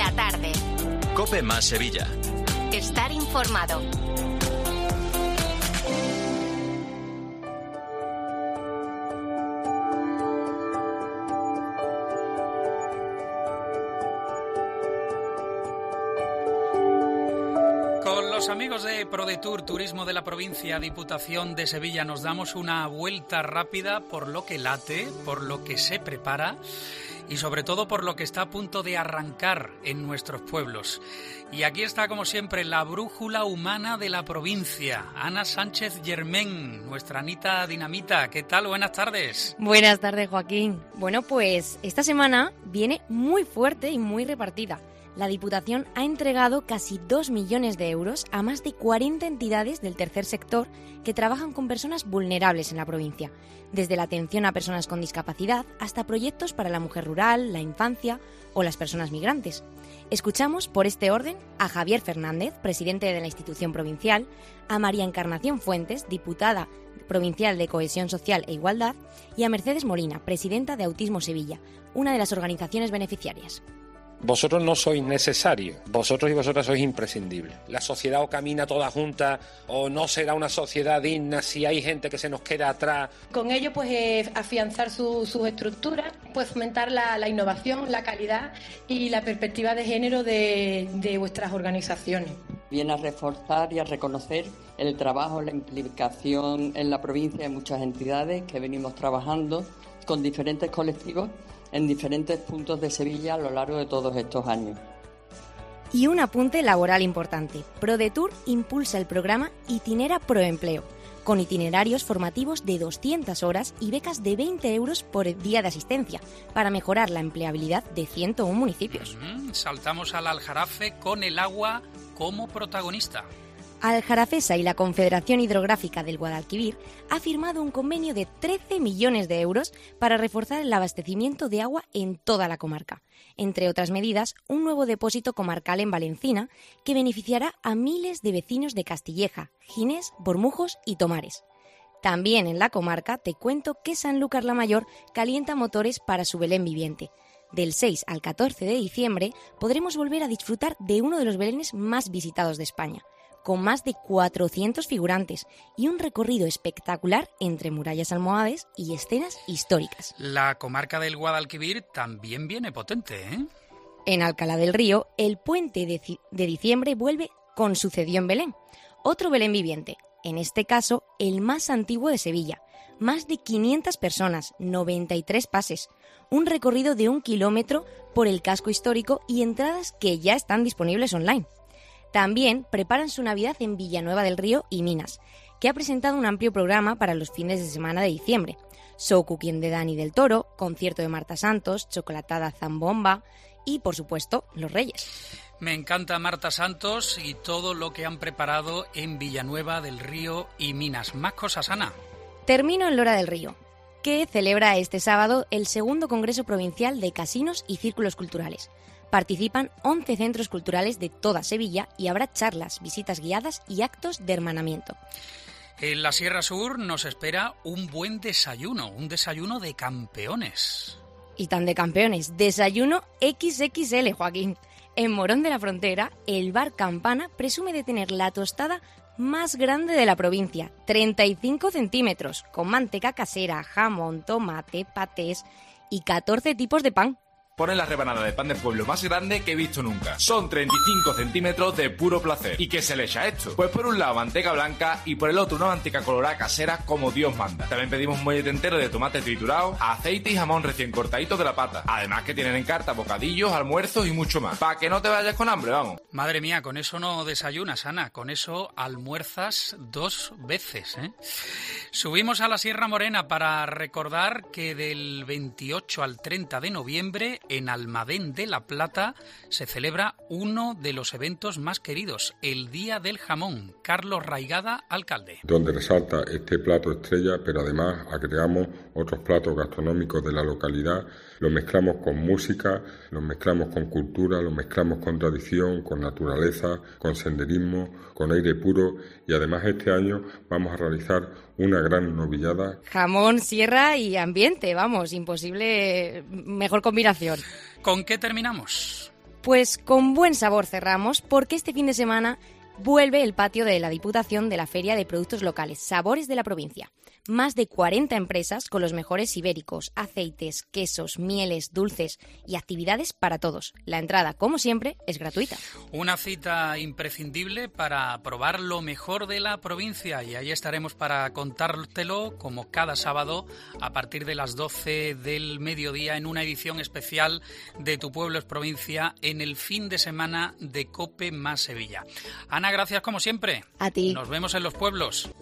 La tarde. COPE más Sevilla. Estar informado. Con los amigos de ProDetour, Turismo de la Provincia, Diputación de Sevilla, nos damos una vuelta rápida por lo que late, por lo que se prepara y sobre todo por lo que está a punto de arrancar en nuestros pueblos. Y aquí está, como siempre, la brújula humana de la provincia, Ana Sánchez Germén, nuestra Anita Dinamita. ¿Qué tal? Buenas tardes. Buenas tardes, Joaquín. Bueno, pues esta semana viene muy fuerte y muy repartida. La Diputación ha entregado casi 2 millones de euros a más de 40 entidades del tercer sector que trabajan con personas vulnerables en la provincia, desde la atención a personas con discapacidad hasta proyectos para la mujer rural, la infancia o las personas migrantes. Escuchamos por este orden a Javier Fernández, presidente de la institución provincial, a María Encarnación Fuentes, diputada provincial de Cohesión Social e Igualdad, y a Mercedes Molina, presidenta de Autismo Sevilla, una de las organizaciones beneficiarias. Vosotros no sois necesarios, vosotros y vosotras sois imprescindibles. La sociedad o camina toda junta o no será una sociedad digna si hay gente que se nos queda atrás. Con ello, pues afianzar sus estructuras, pues fomentar la innovación, la calidad y la perspectiva de género de vuestras organizaciones. Viene a reforzar y a reconocer el trabajo, la implicación en la provincia de muchas entidades que venimos trabajando con diferentes colectivos en diferentes puntos de Sevilla a lo largo de todos estos años. Y un apunte laboral importante. ProDetour impulsa el programa Itinera Proempleo, con itinerarios formativos de 200 horas y becas de 20 euros por día de asistencia, para mejorar la empleabilidad de 101 municipios. Saltamos al Aljarafe con el agua como protagonista. Aljarafesa y la Confederación Hidrográfica del Guadalquivir ha firmado un convenio de 13 millones de euros para reforzar el abastecimiento de agua en toda la comarca. Entre otras medidas, un nuevo depósito comarcal en Valencina que beneficiará a miles de vecinos de Castilleja, Ginés, Bormujos y Tomares. También en la comarca te cuento que Sanlúcar la Mayor calienta motores para su Belén viviente. Del 6 al 14 de diciembre podremos volver a disfrutar de uno de los belenes más visitados de España, con más de 400 figurantes y un recorrido espectacular entre murallas almohades y escenas históricas. La comarca del Guadalquivir también viene potente, ¿eh? En Alcalá del Río, el puente de diciembre vuelve con Sucedió en Belén, otro Belén viviente, en este caso el más antiguo de Sevilla. Más de 500 personas, 93 pases, un recorrido de 1 kilómetro por el casco histórico y entradas que ya están disponibles online. También preparan su Navidad en Villanueva del Río y Minas, que ha presentado un amplio programa para los fines de semana de diciembre. Show cooking de Dani del Toro, concierto de Marta Santos, chocolatada Zambomba y, por supuesto, los Reyes. Me encanta Marta Santos y todo lo que han preparado en Villanueva del Río y Minas. Más cosas, Ana. Termino en Lora del Río, que celebra este sábado el segundo Congreso Provincial de Casinos y Círculos Culturales. Participan 11 centros culturales de toda Sevilla y habrá charlas, visitas guiadas y actos de hermanamiento. En la Sierra Sur nos espera un buen desayuno, un desayuno de campeones. Y tan de campeones, desayuno XXL, Joaquín. En Morón de la Frontera, el bar Campana presume de tener la tostada más grande de la provincia, 35 centímetros, con manteca casera, jamón, tomate, patés y 14 tipos de pan. Ponen la rebanada de pan de pueblo más grande que he visto nunca. Son 35 centímetros de puro placer. ¿Y qué se le echa a esto? Pues por un lado manteca blanca y por el otro una manteca colorada casera como Dios manda. También pedimos un mollete entero de tomate triturado, aceite y jamón recién cortadito de la pata. Además que tienen en carta bocadillos, almuerzos y mucho más. Para que no te vayas con hambre, vamos. Madre mía, con eso no desayunas, Ana. Con eso almuerzas 2 veces, ¿eh? Subimos a la Sierra Morena para recordar que del 28 al 30 de noviembre en Almadén de la Plata se celebra uno de los eventos más queridos, el Día del Jamón. Carlos Raigada, alcalde. Donde resalta este plato estrella, pero además agregamos otros platos gastronómicos de la localidad, lo mezclamos con música, lo mezclamos con cultura, lo mezclamos con tradición, con naturaleza, con senderismo, con aire puro y además este año vamos a realizar una gran novillada. Jamón, sierra y ambiente, vamos, imposible mejor combinación. ¿Con qué terminamos? Pues con buen sabor cerramos, porque este fin de semana vuelve el patio de la Diputación de la Feria de Productos Locales, Sabores de la Provincia. Más de 40 empresas con los mejores ibéricos, aceites, quesos, mieles, dulces y actividades para todos. La entrada, como siempre, es gratuita. Una cita imprescindible para probar lo mejor de la provincia, y ahí estaremos para contártelo como cada sábado a partir de las 12 del mediodía en una edición especial de Tu Pueblo es Provincia en el fin de semana de COPE más Sevilla. Ana, gracias como siempre. A ti. Nos vemos en los pueblos.